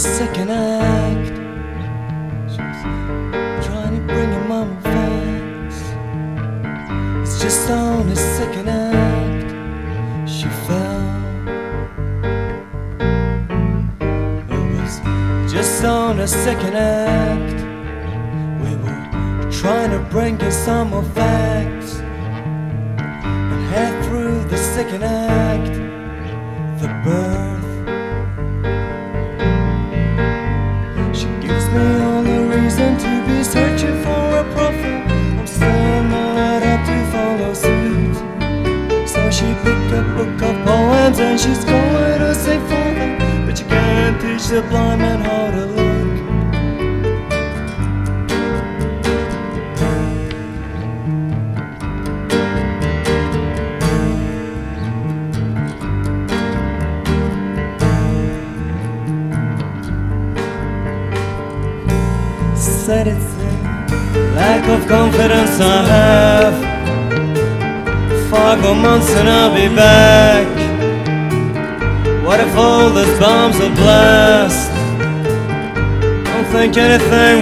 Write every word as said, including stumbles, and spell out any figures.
second act. She's trying to bring your mama facts. It's just on the second act she fell. It was just on the second act. We were trying to bring you some more facts. And half through the second act, the birth. She gives me all the reason to be searching for a prophet. I'm still not up to follow suit. So she picked a book of poems and she's going to say for them. But you can't teach the blind man how to look. Said it's a lack of confidence I have. Five more months and I'll be back. What if all those bombs are blast? Don't think anything